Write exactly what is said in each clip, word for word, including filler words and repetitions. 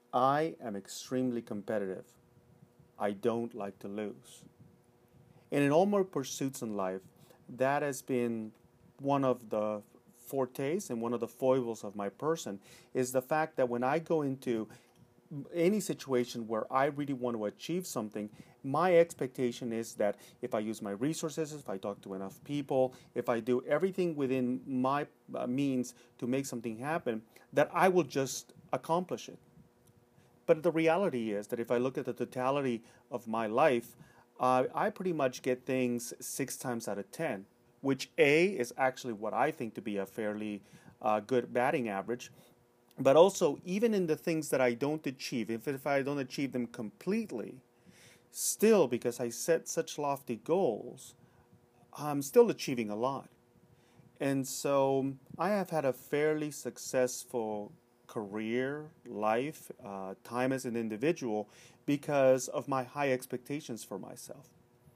I am extremely competitive. I don't like to lose. And in all my pursuits in life, that has been one of the fortes and one of the foibles of my person is the fact that when I go into any situation where I really want to achieve something, my expectation is that if I use my resources, if I talk to enough people, if I do everything within my uh, means to make something happen, that I will just accomplish it. But the reality is that if I look at the totality of my life, uh, I pretty much get things six times out of ten, which A is actually what I think to be a fairly uh, good batting average. But also, even in the things that I don't achieve, if, if I don't achieve them completely, still, because I set such lofty goals, I'm still achieving a lot. And so I have had a fairly successful career, life, uh, time as an individual because of my high expectations for myself.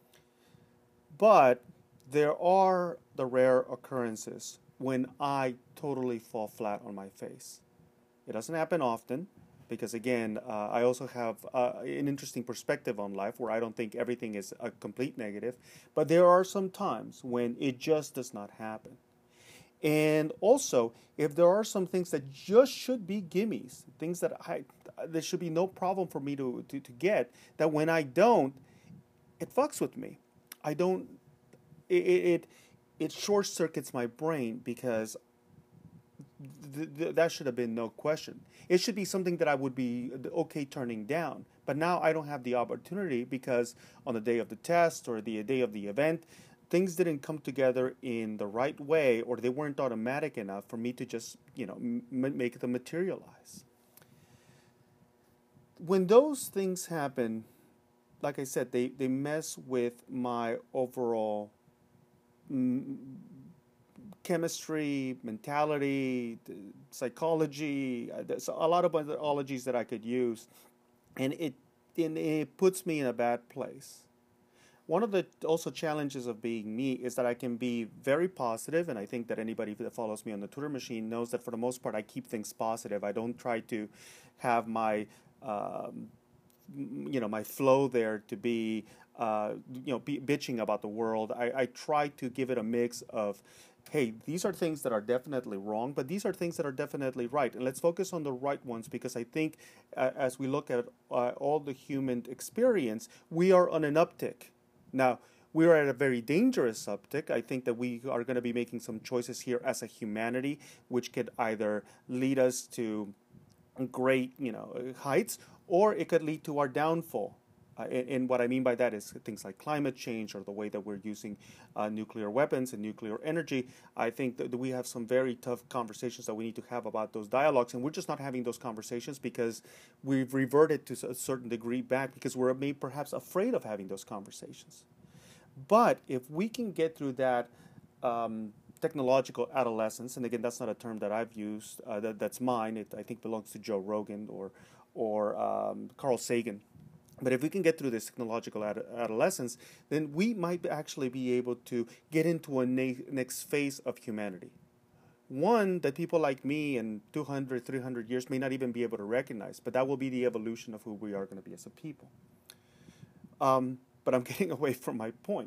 But there are the rare occurrences when I totally fall flat on my face. It doesn't happen often because, again, uh, I also have uh, an interesting perspective on life where I don't think everything is a complete negative. But there are some times when it just does not happen. And also, if there are some things that just should be gimmies, things that I there should be no problem for me to, to, to get, that when I don't, it fucks with me. I don't. It it it short circuits my brain because th- th- that should have been no question. It should be something that I would be okay turning down. But now I don't have the opportunity because on the day of the test or the day of the event, things didn't come together in the right way or they weren't automatic enough for me to just, you know, m- make them materialize. When those things happen, like I said, they, they mess with my overall mm, chemistry, mentality, psychology. uh, There's a lot of methodologies that I could use, and it and it puts me in a bad place. One of the also challenges of being me is that I can be very positive, and I think that anybody that follows me on the Twitter machine knows that for the most part I keep things positive. I don't try to have my um, you know my flow there to be uh, you know be bitching about the world. I, I try to give it a mix of, hey, these are things that are definitely wrong, but these are things that are definitely right, and let's focus on the right ones because I think uh, as we look at uh, all the human experience, we are on an uptick now. We are at a very dangerous uptick. I think that we are going to be making some choices here as a humanity, which could either lead us to great, you know, heights, or it could lead to our downfall. Uh, and, and what I mean by that is things like climate change or the way that we're using uh, nuclear weapons and nuclear energy. I think that we have some very tough conversations that we need to have about those dialogues, and we're just not having those conversations because we've reverted to a certain degree back because we're maybe perhaps afraid of having those conversations. But if we can get through that um, technological adolescence, and again, that's not a term that I've used. Uh, that, that's mine. It I think belongs to Joe Rogan or or um, Carl Sagan. But if we can get through this technological ad- adolescence, then we might actually be able to get into a na- next phase of humanity. One that people like me in two hundred, three hundred years may not even be able to recognize, but that will be the evolution of who we are going to be as a people. Um, but I'm getting away from my point.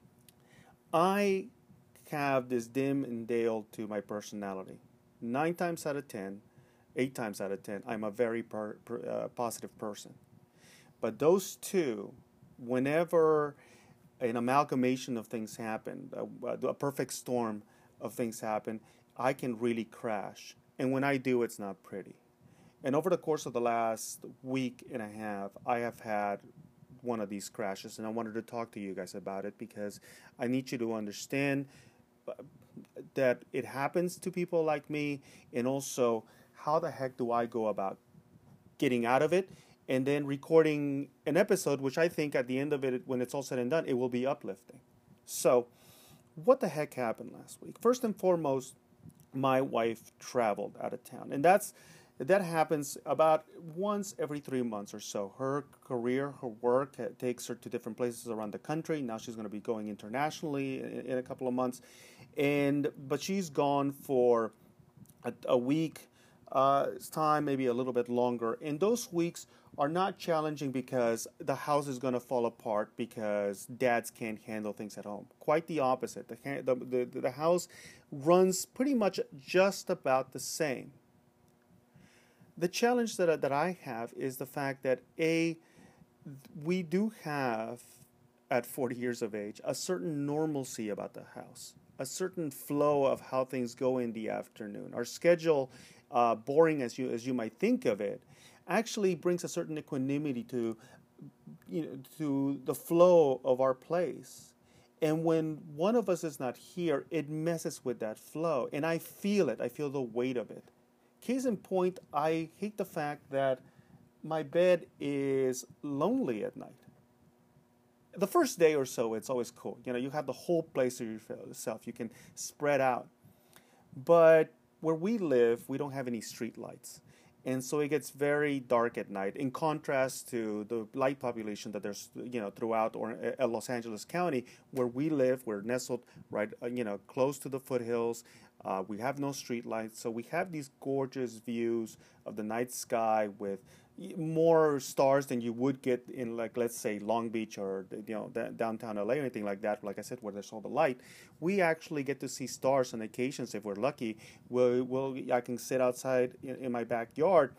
I have this dim and dale to my personality. Nine times out of ten, eight times out of ten, I'm a very per, per, uh, positive person. But those two, whenever an amalgamation of things happen, a, a perfect storm of things happen, I can really crash. And when I do, it's not pretty. And over the course of the last week and a half, I have had one of these crashes, and I wanted to talk to you guys about it because I need you to understand uh, that it happens to people like me, and also how the heck do I go about getting out of it and then recording an episode, which I think at the end of it, when it's all said and done, it will be uplifting. So, what the heck happened last week? First and foremost, my wife traveled out of town, and that's that happens about once every three months or so. Her career, her work uh, takes her to different places around the country. Now she's going to be going internationally in, in a couple of months, and but she's gone for a, a week uh, time, maybe a little bit longer. And those weeks are not challenging because the house is going to fall apart because dads can't handle things at home. Quite the opposite. The, the, the, the house runs pretty much just about the same. The challenge that, that I have is the fact that, A, we do have, at forty years of age, a certain normalcy about the house, a certain flow of how things go in the afternoon. Our schedule, uh, boring as you as you might think of it, actually brings a certain equanimity to, you know, to the flow of our place. And when one of us is not here, it messes with that flow. And I feel it. I feel the weight of it. Case in point, I hate the fact that my bed is lonely at night. The first day or so, it's always cool. You know, you have the whole place to yourself. You can spread out. But where we live, we don't have any street lights. And so it gets very dark at night, in contrast to the light population that there's, you know, throughout or uh, Los Angeles County, where we live. We're nestled right, uh, you know, close to the foothills. Uh, we have no street lights, so we have these gorgeous views of the night sky with more stars than you would get in, like, let's say Long Beach or, you know, downtown L A or anything like that. Like I said, where there's all the light, we actually get to see stars on occasions if we're lucky. We'll, we'll I can sit outside in, in my backyard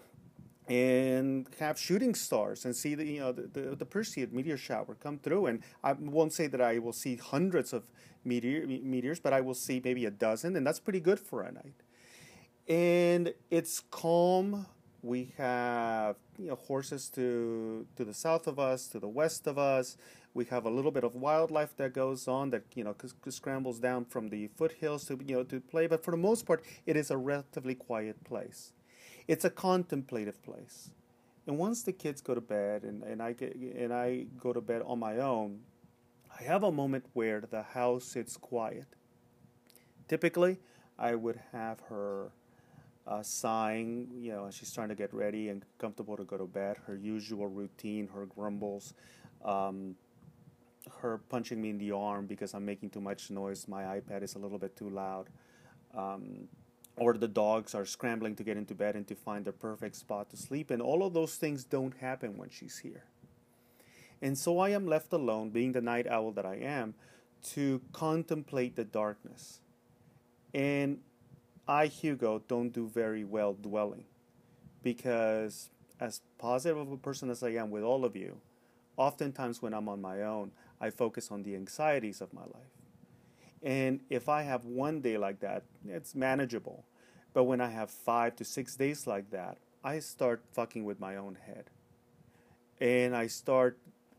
and have shooting stars and see the, you know, the, the, the Perseid meteor shower come through. And I won't say that I will see hundreds of meteor, meteors, but I will see maybe a dozen, and that's pretty good for a night. And it's calm. We have, you know, horses to to the south of us, to the west of us. We have a little bit of wildlife that goes on that, you know, c- scrambles down from the foothills to, you know, to play. But for the most part, it is a relatively quiet place. It's a contemplative place. And once the kids go to bed and, and I get and I go to bed on my own, I have a moment where the house sits quiet. Typically, I would have her Uh, sighing, you know, she's trying to get ready and comfortable to go to bed, her usual routine, her grumbles, um, her punching me in the arm because I'm making too much noise, my iPad is a little bit too loud, um, or the dogs are scrambling to get into bed and to find the perfect spot to sleep, and all of those things don't happen when she's here. And so I am left alone, being the night owl that I am, to contemplate the darkness. And I, Hugo, don't do very well dwelling because, as positive of a person as I am with all of you, oftentimes when I'm on my own, I focus on the anxieties of my life. And if I have one day like that, it's manageable. But when I have five to six days like that, I start fucking with my own head. And I start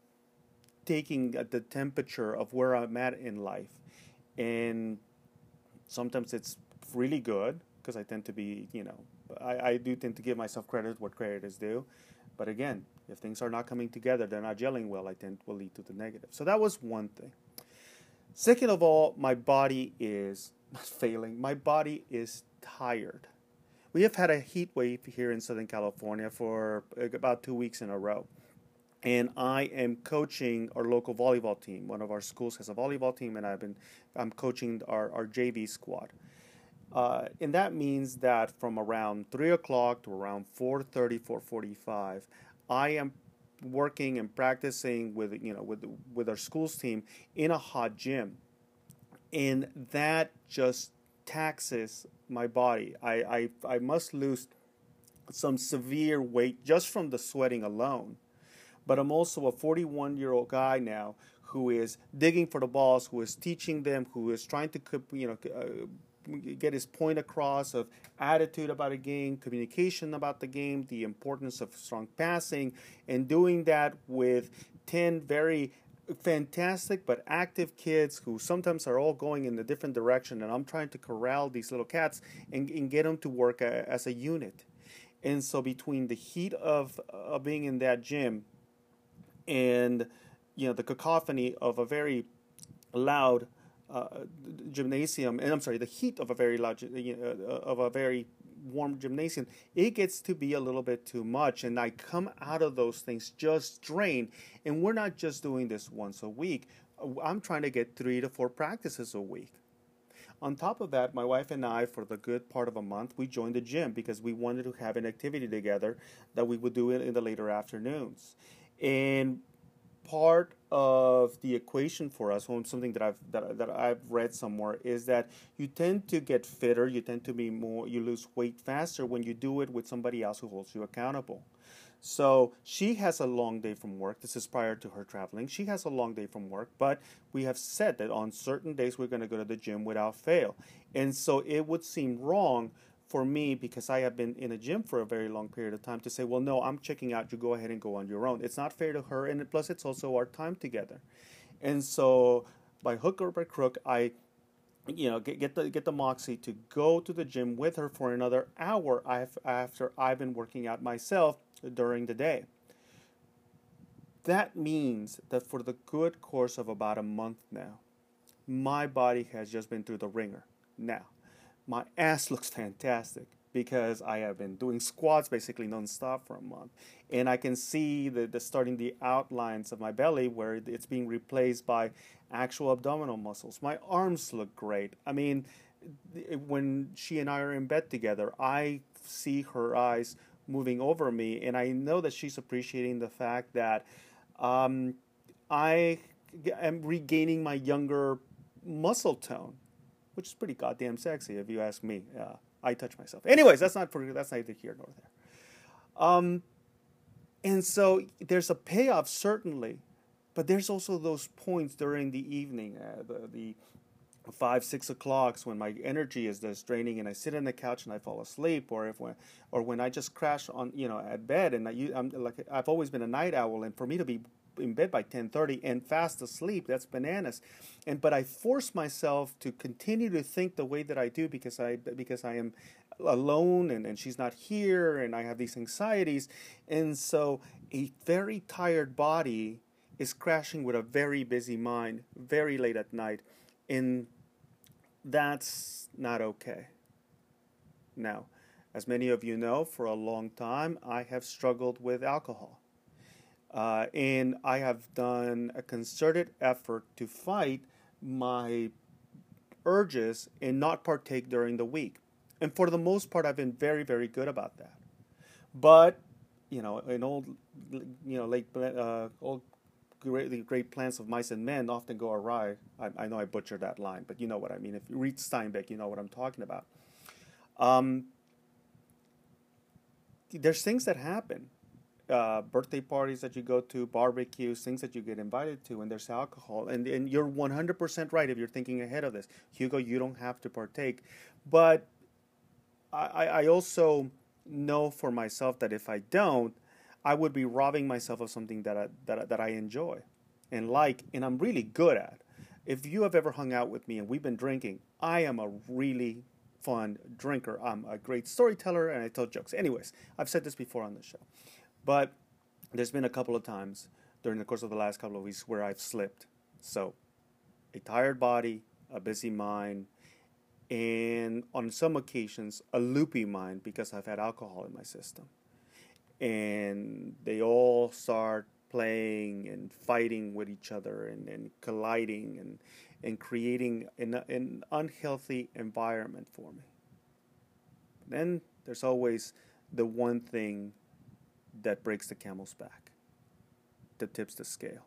taking the temperature of where I'm at in life. And sometimes it's really good because I tend to be, you know, I, I do tend to give myself credit what credit is due. But again, if things are not coming together, they're not gelling well, I tend will lead to the negative. So that was one thing. Second of all, my body is not failing. My body is tired. We have had a heat wave here in Southern California for about two weeks in a row. And I am coaching our local volleyball team. One of our schools has a volleyball team, and I've been I'm coaching our, our J V squad. Uh, and that means that from around three o'clock to around four thirty, four forty-five, I am working and practicing with, you know, with with our school's team in a hot gym. And that just taxes my body. I, I, I must lose some severe weight just from the sweating alone. But I'm also a forty-one-year-old guy now who is digging for the balls, who is teaching them, who is trying to, you know, uh, get his point across of attitude about a game, communication about the game, the importance of strong passing, and doing that with ten very fantastic but active kids who sometimes are all going in a different direction, and I'm trying to corral these little cats and, and get them to work a, as a unit. And so between the heat of, of being in that gym and, you know, the cacophony of a very loud Uh, gymnasium, and I'm sorry, the heat of a very loud, uh, of a very warm gymnasium, it gets to be a little bit too much, and I come out of those things just drained. And we're not just doing this once a week. I'm trying to get three to four practices a week. On top of that, my wife and I, for the good part of a month, we joined the gym because we wanted to have an activity together that we would do in, in the later afternoons. And part of the equation for us, or something that I've that, that I've read somewhere, is that you tend to get fitter, you tend to be more, you lose weight faster when you do it with somebody else who holds you accountable. So she has a long day from work. This is prior to her traveling. She has a long day from work, but we have said that on certain days we're going to go to the gym without fail. And so it would seem wrong for me, because I have been in a gym for a very long period of time, to say, well, no, I'm checking out. You go ahead and go on your own. It's not fair to her, and plus it's also our time together. And so by hook or by crook, I you know, get, get the get the moxie to go to the gym with her for another hour I've, after I've been working out myself during the day. That means that for the good course of about a month now, my body has just been through the ringer. Now, my ass looks fantastic because I have been doing squats basically nonstop for a month. And I can see the, the starting the outlines of my belly where it's being replaced by actual abdominal muscles. My arms look great. I mean, when she and I are in bed together, I see her eyes moving over me, and I know that she's appreciating the fact that um, I am regaining my younger muscle tone, which is pretty goddamn sexy if you ask me. Uh, I touch myself. Anyways, that's not for that's neither here nor there. Um, and so there's a payoff certainly, but there's also those points during the evening, uh, the, the five, six o'clocks when my energy is just draining, and I sit on the couch and I fall asleep, or if when, or when I just crash on, you know, at bed, and I, I'm like, I've always been a night owl, and for me to be in bed by ten thirty and fast asleep, that's bananas. And but I force myself to continue to think the way that I do because I because I am alone, and, and she's not here, and I have these anxieties, and so a very tired body is crashing with a very busy mind very late at night, and that's not okay. Now, as many of you know, for a long time I have struggled with alcohol. Uh, and I have done a concerted effort to fight my urges and not partake during the week. And for the most part, I've been very, very good about that. But, you know, in old, you know, late, uh, old great, great plans of mice and men often go awry. I, I know I butchered that line, but you know what I mean. If you read Steinbeck, you know what I'm talking about. Um, there's things that happen. Uh, birthday parties that you go to, barbecues, things that you get invited to, and there's alcohol. And, and you're one hundred percent right if you're thinking ahead of this. Hugo, you don't have to partake. But I, I also know for myself that if I don't, I would be robbing myself of something that I, that, that I enjoy and like, and I'm really good at. If you have ever hung out with me and we've been drinking, I am a really fun drinker. I'm a great storyteller, and I tell jokes. Anyways, I've said this before on the show. But there's been a couple of times during the course of the last couple of weeks where I've slipped. So, a tired body, a busy mind, and on some occasions, a loopy mind because I've had alcohol in my system. And they all start playing and fighting with each other and, and colliding and, and creating an, an unhealthy environment for me. Then there's always the one thing that breaks the camel's back, that tips the scale.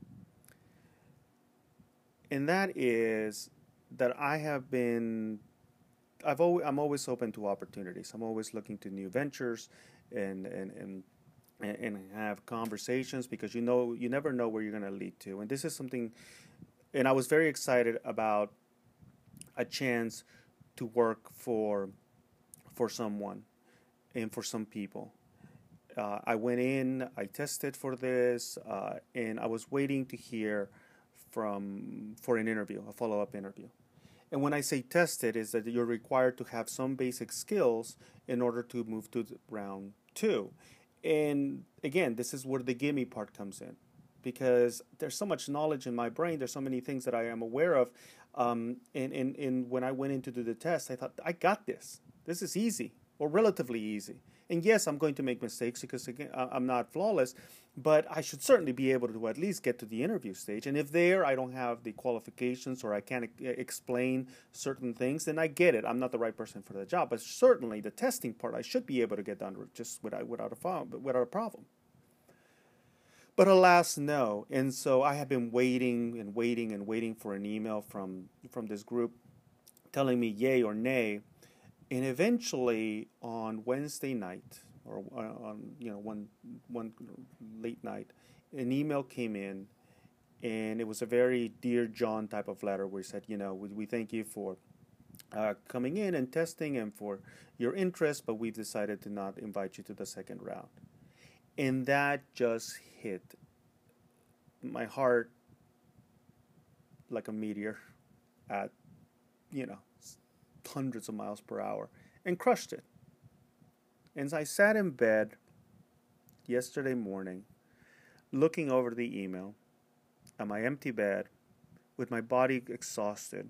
And that is that I have been, I've always, I'm always open to opportunities. I'm always looking to new ventures and and and and have conversations, because you know you never know where you're going to lead to. And this is something, and I was very excited about a chance to work for for someone and for some people. Uh, I went in, I tested for this, uh, and I was waiting to hear from for an interview, a follow-up interview. And when I say tested, is that you're required to have some basic skills in order to move to round two. And again, this is where the gimme part comes in, because there's so much knowledge in my brain, there's so many things that I am aware of, um, and, and, and when I went in to do the test, I thought, I got this. This is easy. or relatively easy. And yes, I'm going to make mistakes because again, I'm not flawless, but I should certainly be able to at least get to the interview stage. And if there I don't have the qualifications or I can't explain certain things, then I get it. I'm not the right person for the job. But certainly the testing part I should be able to get done just without without a without a problem. But alas, no. And so I have been waiting and waiting and waiting for an email from from this group telling me yay or nay. And eventually, on Wednesday night, or on you know one one late night, an email came in, and it was a very Dear John type of letter where he said, you know, we, we thank you for uh, coming in and testing and for your interest, but we've decided to not invite you to the second round. And that just hit my heart like a meteor at, you know, hundreds of miles per hour and crushed it. And I sat in bed yesterday morning looking over the email at my empty bed with my body exhausted.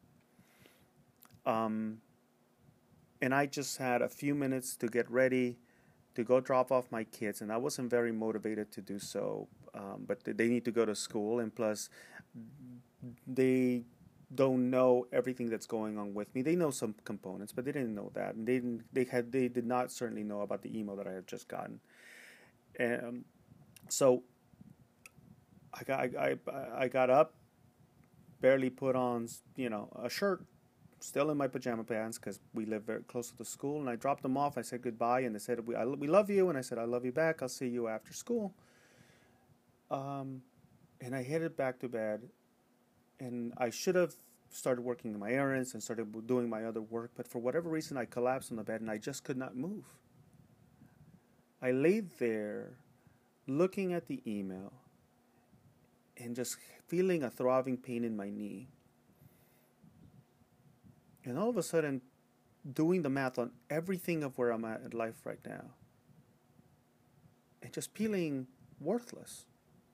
Um, and I just had a few minutes to get ready to go drop off my kids, and I wasn't very motivated to do so, um, but they need to go to school, and plus they don't know everything that's going on with me. They know some components, but they didn't know that, and they didn't. They had. They did not certainly know about the email that I had just gotten, and so I got. I, I, I got up, barely put on, you know, a shirt, still in my pajama pants because we live very close to the school, and I dropped them off. I said goodbye, and they said we I, we love you, and I said I love you back. I'll see you after school. Um, and I headed back to bed. And I should have started working my errands and started doing my other work, but for whatever reason, I collapsed on the bed and I just could not move. I laid there looking at the email and just feeling a throbbing pain in my knee. And all of a sudden, doing the math on everything of where I'm at in life right now, and just feeling worthless.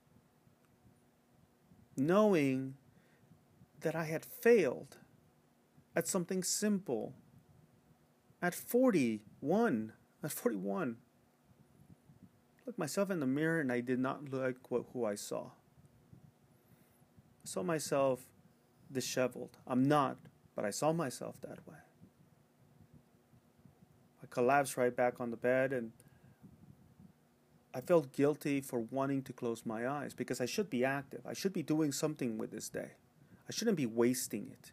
Knowing that I had failed at something simple at forty-one. At forty-one. Looked myself in the mirror and I did not like what, who I saw. I saw myself disheveled. I'm not, but I saw myself that way. I collapsed right back on the bed and I felt guilty for wanting to close my eyes because I should be active. I should be doing something with this day. I shouldn't be wasting it.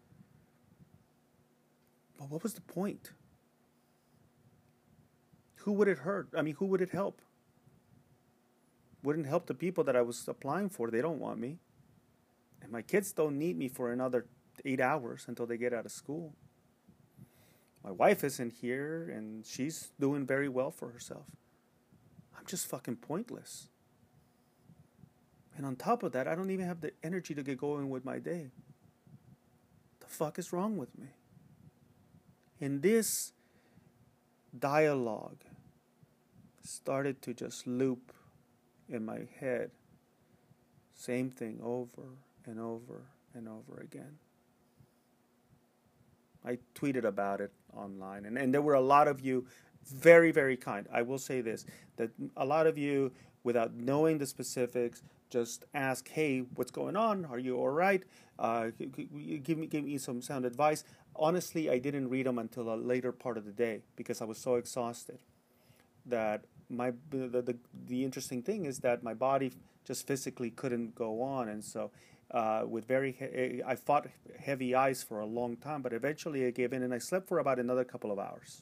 But what was the point? Who would it hurt? I mean, who would it help? Wouldn't help the people that I was applying for. They don't want me. And my kids don't need me for another eight hours until they get out of school. My wife isn't here, and she's doing very well for herself. I'm just fucking pointless. And on top of that, I don't even have the energy to get going with my day. The fuck is wrong with me? And this dialogue started to just loop in my head. Same thing over and over and over again. I tweeted about it online, and, and there were a lot of you very, very kind. I will say this, that a lot of you, without knowing the specifics, just ask, hey, what's going on? Are you all right? Uh, give me give me some sound advice. Honestly, I didn't read them until a later part of the day because I was so exhausted. That my the the, the interesting thing is that my body just physically couldn't go on, and so uh, with very he- I fought heavy eyes for a long time, but eventually I gave in and I slept for about another couple of hours.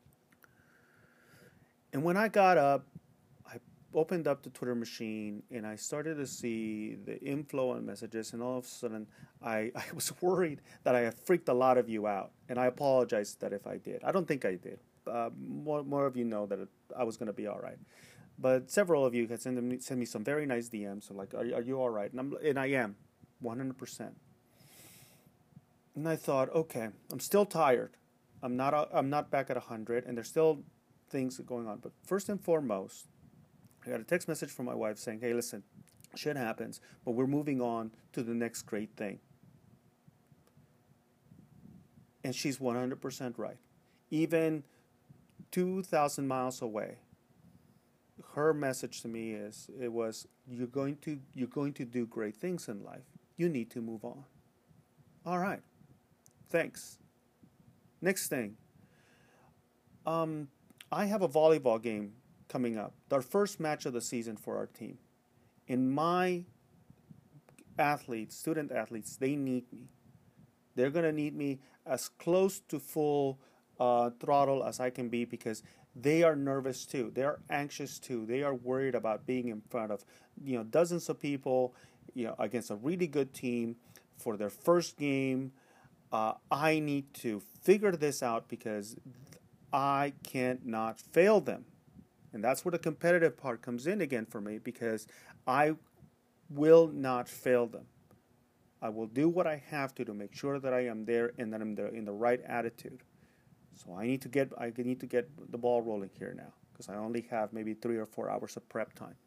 And when I got up, I opened up the Twitter machine and I started to see the inflow on messages, and all of a sudden I, I was worried that I had freaked a lot of you out, and I apologize that if I did. I don't think I did. Uh, more more of you know that it, I was going to be all right. But several of you had sent me, sent me some very nice D Ms, so like, are, are you all right? And, I'm, and I am, one hundred percent. And I thought, okay, I'm still tired. I'm not I'm not back at one hundred, and there's still things going on. But first and foremost, I got a text message from my wife saying, hey, listen, shit happens, but we're moving on to the next great thing. And she's one hundred percent right. Even two thousand miles away, her message to me is it was you're going to you're going to do great things in life. You need to move on. All right. Thanks. Next thing. Um, I have a volleyball game coming up. Our first match of the season for our team. And my athletes, student athletes, they need me. They're going to need me as close to full uh, throttle as I can be because they are nervous too. They are anxious too. They are worried about being in front of, you know, dozens of people, you know, against a really good team for their first game. Uh, I need to figure this out because I can't not fail them. And that's where the competitive part comes in again for me because I will not fail them. I will do what I have to to make sure that I am there and that I'm there in the right attitude. So I need to get I need to get the ball rolling here now because I only have maybe three or four hours of prep time.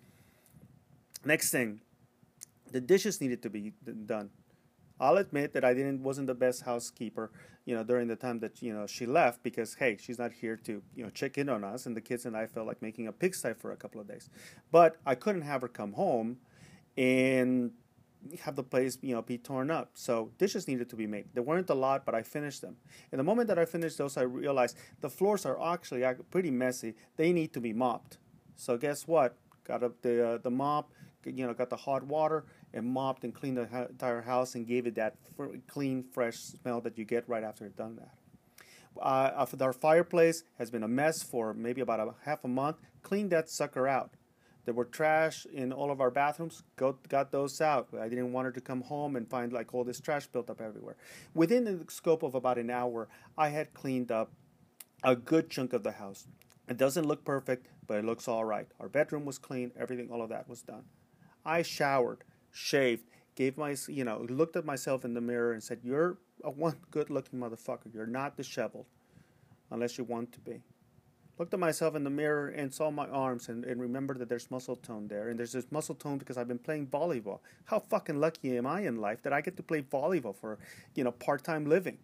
Next thing, the dishes needed to be done. I'll admit that I didn't wasn't the best housekeeper, you know, during the time that, you know, she left because, hey, she's not here to, you know, check in on us, and the kids and I felt like making a pigsty for a couple of days. But I couldn't have her come home and have the place, you know, be torn up. So dishes needed to be made. There weren't a lot, but I finished them. And the moment that I finished those, I realized the floors are actually pretty messy. They need to be mopped. So guess what? Got up the uh, the mop, you know, got the hot water and mopped and cleaned the ha- entire house and gave it that fr- clean, fresh smell that you get right after you've done that. Uh, our fireplace has been a mess for maybe about a half a month. Cleaned that sucker out. There were trash in all of our bathrooms. Go, got those out. I didn't want her to come home and find like all this trash built up everywhere. Within the scope of about an hour, I had cleaned up a good chunk of the house. It doesn't look perfect, but it looks all right. Our bedroom was clean. Everything, all of that was done. I showered, shaved, gave my, you know, looked at myself in the mirror and said, "You're a one good-looking motherfucker. You're not disheveled, unless you want to be." Looked at myself in the mirror and saw my arms and, and remembered that there's muscle tone there. And there's this muscle tone because I've been playing volleyball. How fucking lucky am I in life that I get to play volleyball for, you know, part-time living?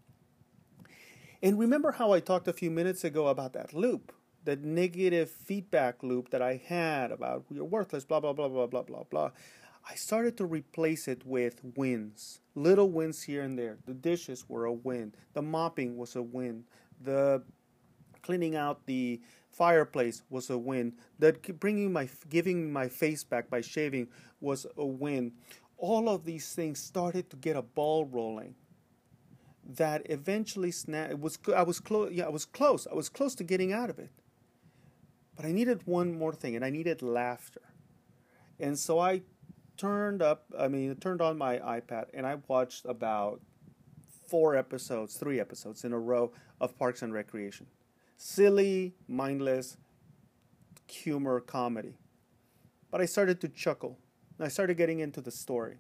And remember how I talked a few minutes ago about that loop, that negative feedback loop that I had about you're worthless, blah, blah, blah, blah, blah, blah, blah. I started to replace it with wins, little wins here and there. The dishes were a win. The mopping was a win. The cleaning out the fireplace was a win. That bringing my, giving my face back by shaving was a win. All of these things started to get a ball rolling. That eventually, sna- it was I was close. Yeah, I was close. I was close to getting out of it. But I needed one more thing, and I needed laughter. And so I turned up. I mean, turned on my iPad, and I watched about four episodes, three episodes in a row of Parks and Recreation. Silly, mindless, humor comedy. But I started to chuckle. I started getting into the story.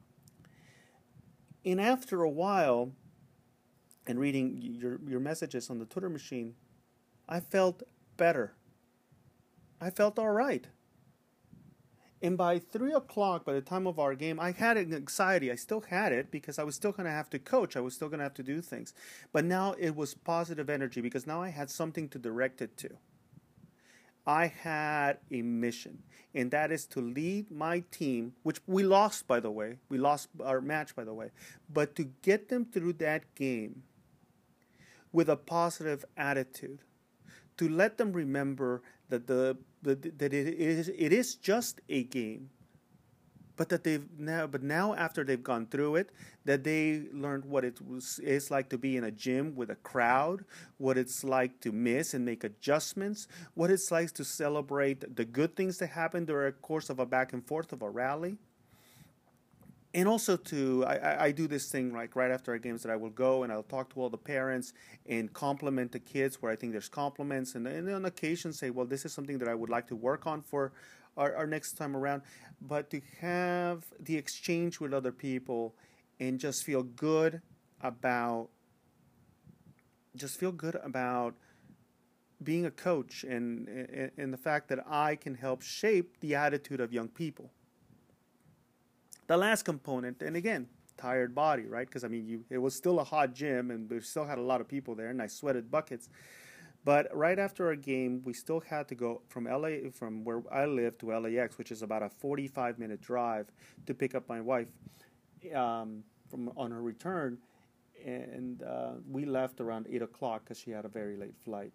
And after a while, and reading your, your messages on the Twitter machine, I felt better. I felt all right. And by three o'clock, by the time of our game, I had an anxiety. I still had it because I was still going to have to coach. I was still going to have to do things. But now it was positive energy because now I had something to direct it to. I had a mission, and that is to lead my team, which we lost, by the way. We lost our match, by the way. But to get them through that game with a positive attitude, to let them remember that the, the that it is it is just a game, but that they've now but now after they've gone through it, that they learned what it was is like to be in a gym with a crowd, what it's like to miss and make adjustments, what it's like to celebrate the good things that happen during the course of a back and forth of a rally. And also to, I, I do this thing like right after our games that I will go and I'll talk to all the parents and compliment the kids where I think there's compliments and, and on occasion say, well, this is something that I would like to work on for our, our next time around. But to have the exchange with other people and just feel good about, just feel good about being a coach and, and, and the fact that I can help shape the attitude of young people. The last component, and again, tired body, right? Because, I mean, you, it was still a hot gym, and we still had a lot of people there, and I sweated buckets. But right after our game, we still had to go from L A from where I live to L A X, which is about a forty-five minute drive, to pick up my wife um, from on her return, and uh, we left around eight o'clock because she had a very late flight.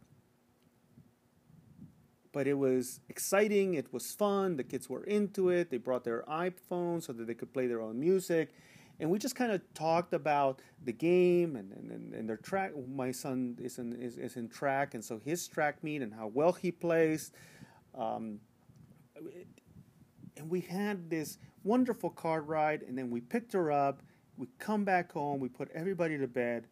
But it was exciting. It was fun. The kids were into it. They brought their iPhones so that they could play their own music. And we just kind of talked about the game and, and, and their track. My son is in, is, is in track, and so his track meet and how well he plays. Um, and we had this wonderful car ride, and then we picked her up. We come back home. We put everybody to bed.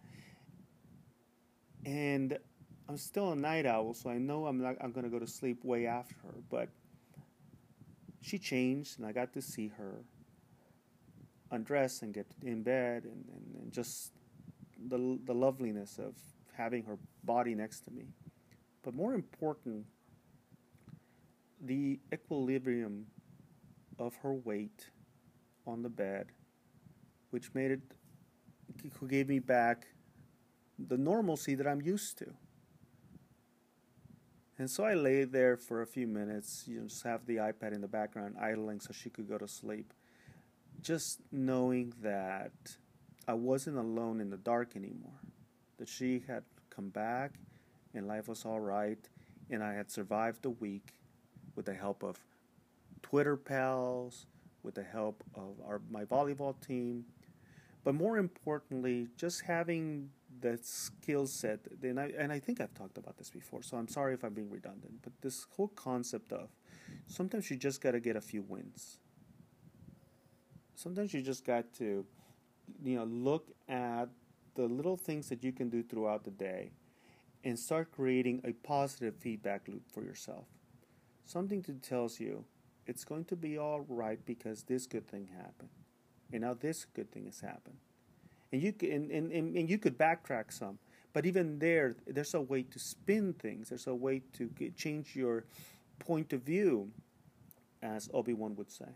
And I'm still a night owl, so I know I'm not. I'm going to go to sleep way after her. But she changed, and I got to see her undress and get in bed, and, and, and just the the loveliness of having her body next to me. But more important, the equilibrium of her weight on the bed, which made it, who gave me back the normalcy that I'm used to. And so I lay there for a few minutes, you know, just have the iPad in the background idling so she could go to sleep. Just knowing that I wasn't alone in the dark anymore, that she had come back and life was all right, and I had survived the week with the help of Twitter pals, with the help of our my volleyball team, but more importantly, just having the skill set. And I, and I think I've talked about this before, so I'm sorry if I'm being redundant, but this whole concept of sometimes you just got to get a few wins. Sometimes you just got to, you know, look at the little things that you can do throughout the day and start creating a positive feedback loop for yourself. Something that tells you it's going to be all right because this good thing happened. And now this good thing has happened. And you can, and, and, and you could backtrack some. But even there, there's a way to spin things. There's a way to get, change your point of view, as Obi-Wan would say.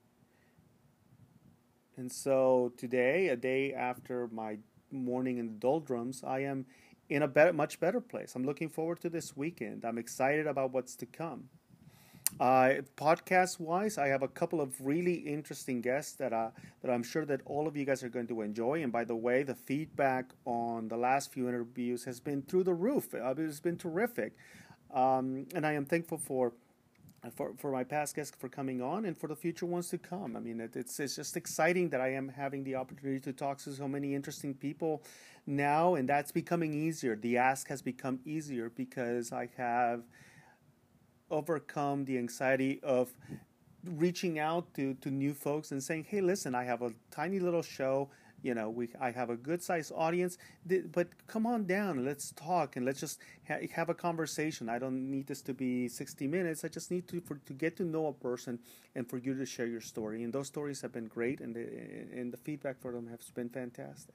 And so today, a day after my morning in the doldrums, I am in a better, much better place. I'm looking forward to this weekend. I'm excited about what's to come. Uh, podcast-wise, I have a couple of really interesting guests that uh, that I'm sure that all of you guys are going to enjoy. And by the way, the feedback on the last few interviews has been through the roof. Uh, it's been terrific, um, and I am thankful for. For for my past guests for coming on and for the future ones to come. I mean, it, it's it's just exciting that I am having the opportunity to talk to so many interesting people now, and that's becoming easier. The ask has become easier because I have overcome the anxiety of reaching out to, to new folks and saying, hey, listen, I have a tiny little show. You know, we I have a good-sized audience, but come on down and let's talk and let's just ha- have a conversation. I don't need this to be sixty minutes. I just need to for, to get to know a person and for you to share your story. And those stories have been great, and the, and the feedback for them has been fantastic.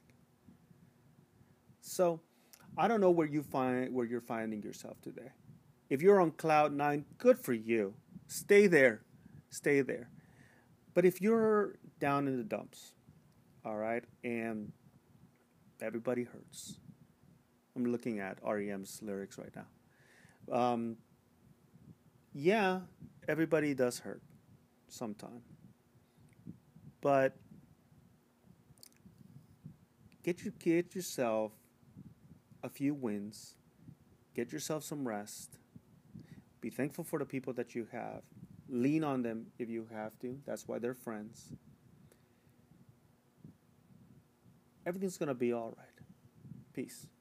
So, I don't know where you find where you're finding yourself today. If you're on cloud nine, good for you. Stay there, stay there. But if you're down in the dumps, all right, and everybody hurts. I'm looking at R E M's lyrics right now. Um, yeah, everybody does hurt sometime. But get you get yourself a few wins. Get yourself some rest. Be thankful for the people that you have. Lean on them if you have to. That's why they're friends. Everything's going to be all right. Peace.